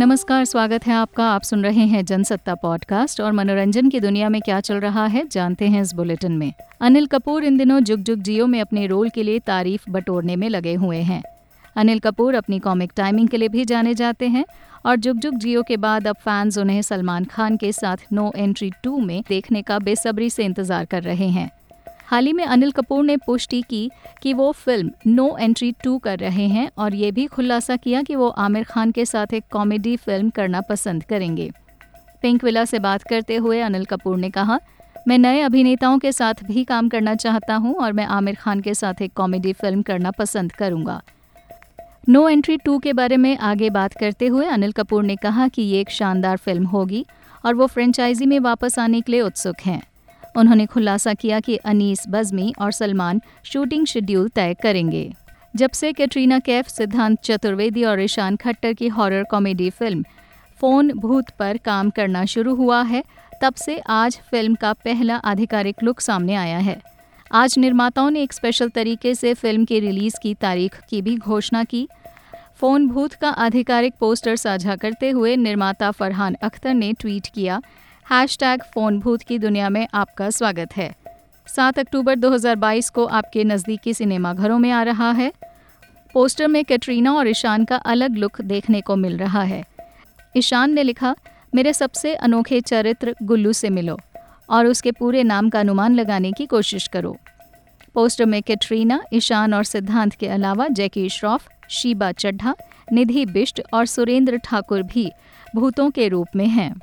नमस्कार, स्वागत है आपका। आप सुन रहे हैं जनसत्ता पॉडकास्ट और मनोरंजन की दुनिया में क्या चल रहा है जानते हैं इस बुलेटिन में। अनिल कपूर इन दिनों जुग जुग जियो में अपने रोल के लिए तारीफ बटोरने में लगे हुए हैं। अनिल कपूर अपनी कॉमिक टाइमिंग के लिए भी जाने जाते हैं और जुग जुग जियो के बाद अब फैंस उन्हें सलमान खान के साथ नो एंट्री 2 में देखने का बेसब्री से इंतजार कर रहे हैं। हाल ही में अनिल कपूर ने पुष्टि की कि वो फिल्म नो एंट्री 2 कर रहे हैं और ये भी खुलासा किया कि वो आमिर खान के साथ एक कॉमेडी फिल्म करना पसंद करेंगे। पिंक विला से बात करते हुए अनिल कपूर ने कहा, मैं नए अभिनेताओं के साथ भी काम करना चाहता हूं और मैं आमिर खान के साथ एक कॉमेडी फिल्म करना पसंद करूंगा। नो एंट्री 2 के बारे में आगे बात करते हुए अनिल कपूर ने कहा कि ये एक शानदार फिल्म होगी और वो फ्रेंचाइजी में वापस आने के लिए उत्सुक हैं। उन्होंने खुलासा किया कि अनीस बज़मी और सलमान शूटिंग शेड्यूल तय करेंगे। जब से कैटरीना कैफ, सिद्धांत चतुर्वेदी और ईशान खट्टर की हॉरर कॉमेडी फिल्म फोन भूत पर काम करना शुरू हुआ है, तब से आज फिल्म का पहला आधिकारिक लुक सामने आया है। आज निर्माताओं ने एक स्पेशल तरीके से फिल्म की रिलीज की तारीख की भी घोषणा की। फोन भूत का आधिकारिक पोस्टर साझा करते हुए निर्माता फरहान अख्तर ने ट्वीट किया, #फोन भूत की दुनिया में आपका स्वागत है। 7 अक्टूबर 2022 को आपके नज़दीकी सिनेमा घरों में आ रहा है। पोस्टर में कैटरीना और ईशान का अलग लुक देखने को मिल रहा है। ईशान ने लिखा, मेरे सबसे अनोखे चरित्र गुल्लू से मिलो और उसके पूरे नाम का अनुमान लगाने की कोशिश करो। पोस्टर में कैटरीना, ईशान और सिद्धांत के अलावा जैकी श्रॉफ, शीबा चड्ढा, निधि बिष्ट और सुरेंद्र ठाकुर भी भूतों के रूप में हैं।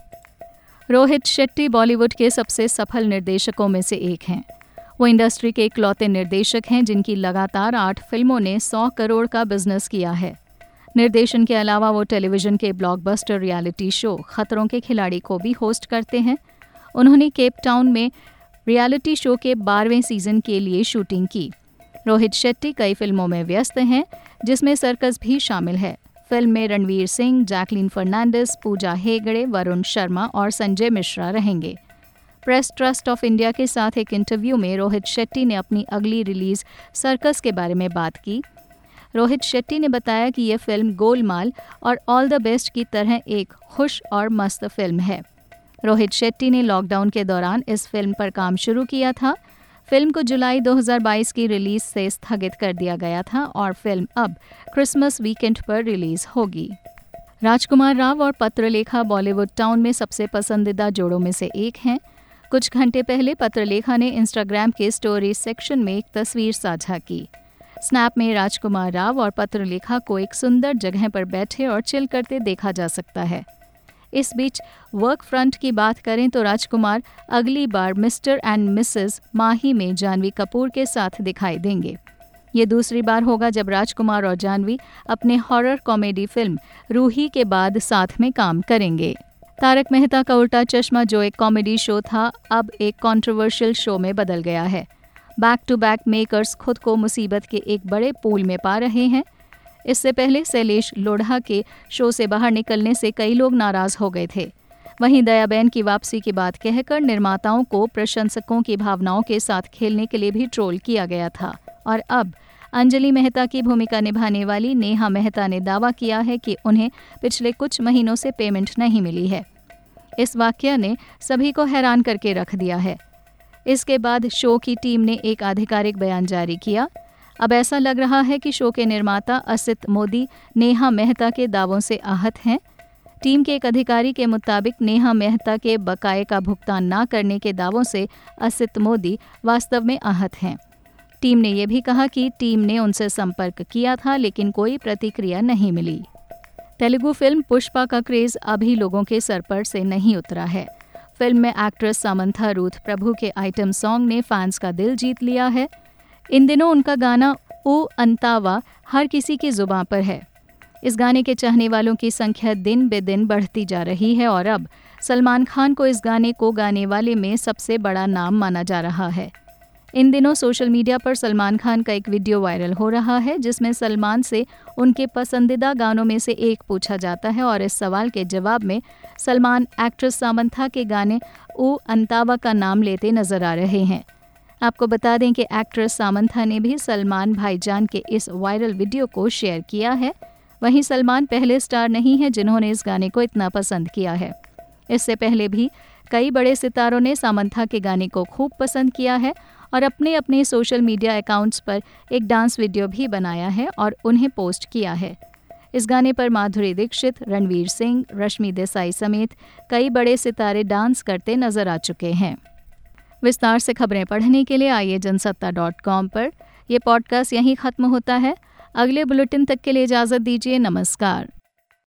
रोहित शेट्टी बॉलीवुड के सबसे सफल निर्देशकों में से एक हैं। वो इंडस्ट्री के इकलौते निर्देशक हैं जिनकी लगातार 8 फिल्मों ने 100 करोड़ का बिजनेस किया है। निर्देशन के अलावा वो टेलीविजन के ब्लॉकबस्टर रियलिटी शो खतरों के खिलाड़ी को भी होस्ट करते हैं। उन्होंने केप टाउन में रियलिटी शो के 12वें सीजन के लिए शूटिंग की। रोहित शेट्टी कई फिल्मों में व्यस्त हैं, जिसमें सर्कस भी शामिल है। फिल्म में रणवीर सिंह, जैकलीन फर्नांडिस, पूजा हेगड़े, वरुण शर्मा और संजय मिश्रा रहेंगे। प्रेस ट्रस्ट ऑफ इंडिया के साथ एक इंटरव्यू में रोहित शेट्टी ने अपनी अगली रिलीज सर्कस के बारे में बात की। रोहित शेट्टी ने बताया कि यह फिल्म गोलमाल और ऑल द बेस्ट की तरह एक खुश और मस्त फिल्म है। रोहित शेट्टी ने लॉकडाउन के दौरान इस फिल्म पर काम शुरू किया था। फिल्म को जुलाई 2022 की रिलीज से स्थगित कर दिया गया था और फिल्म अब क्रिसमस वीकेंड पर रिलीज होगी। राजकुमार राव और पत्रलेखा बॉलीवुड टाउन में सबसे पसंदीदा जोड़ों में से एक हैं। कुछ घंटे पहले पत्रलेखा ने इंस्टाग्राम के स्टोरी सेक्शन में एक तस्वीर साझा की। स्नैप में राजकुमार राव और पत्रलेखा को एक सुंदर जगह पर बैठे और चिल करते देखा जा सकता है। इस बीच वर्क फ्रंट की बात करें तो राजकुमार अगली बार मिस्टर एंड मिसेस माही में जानवी कपूर के साथ दिखाई देंगे। ये दूसरी बार होगा जब राजकुमार और जानवी अपने हॉरर कॉमेडी फिल्म रूही के बाद साथ में काम करेंगे। तारक मेहता का उल्टा चश्मा, जो एक कॉमेडी शो था, अब एक कंट्रोवर्शियल शो में बदल गया है। बैक टू बैक मेकर्स खुद को मुसीबत के एक बड़े पूल में पा रहे हैं। इससे पहले शैलेश लोढ़ा के शो से बाहर निकलने से कई लोग नाराज हो गए थे। वहीं दयाबेन की वापसी की बात कहकर निर्माताओं को प्रशंसकों की भावनाओं के साथ खेलने के लिए भी ट्रोल किया गया था। और अब अंजलि मेहता की भूमिका निभाने वाली नेहा मेहता ने दावा किया है कि उन्हें पिछले कुछ महीनों से पेमेंट नहीं मिली है। इस वाकया ने सभी को हैरान करके रख दिया है। इसके बाद शो की टीम ने एक आधिकारिक बयान जारी किया। अब ऐसा लग रहा है कि शो के निर्माता असित मोदी नेहा मेहता के दावों से आहत हैं। टीम के एक अधिकारी के मुताबिक नेहा मेहता के बकाये का भुगतान न करने के दावों से असित मोदी वास्तव में आहत हैं। टीम ने यह भी कहा कि टीम ने उनसे संपर्क किया था, लेकिन कोई प्रतिक्रिया नहीं मिली। तेलुगु फिल्म पुष्पा का क्रेज अभी लोगों के सर पर से नहीं उतरा है। फिल्म में एक्ट्रेस सामंथा रूथ प्रभु के आइटम सॉन्ग ने फैंस का दिल जीत लिया है। इन दिनों उनका गाना ओ अंतावा हर किसी की जुबां पर है। इस गाने के चाहने वालों की संख्या दिन बे दिन बढ़ती जा रही है और अब सलमान खान को इस गाने को गाने वाले में सबसे बड़ा नाम माना जा रहा है। इन दिनों सोशल मीडिया पर सलमान खान का एक वीडियो वायरल हो रहा है, जिसमें सलमान से उनके पसंदीदा गानों में से एक पूछा जाता है और इस सवाल के जवाब में सलमान एक्ट्रेस सामंथा के गाने ओ अंतावा का नाम लेते नजर आ रहे हैं। आपको बता दें कि एक्ट्रेस सामंथा ने भी सलमान भाईजान के इस वायरल वीडियो को शेयर किया है। वहीं सलमान पहले स्टार नहीं हैं जिन्होंने इस गाने को इतना पसंद किया है। इससे पहले भी कई बड़े सितारों ने सामंथा के गाने को खूब पसंद किया है और अपने अपने सोशल मीडिया अकाउंट्स पर एक डांस वीडियो भी बनाया है और उन्हें पोस्ट किया है। इस गाने पर माधुरी दीक्षित, रणवीर सिंह, रश्मि देसाई समेत कई बड़े सितारे डांस करते नजर आ चुके हैं। विस्तार से खबरें पढ़ने के लिए आइए जनसत्ता.com पर। यह पॉडकास्ट यहीं खत्म होता है। अगले बुलेटिन तक के लिए इजाज़त दीजिए। नमस्कार।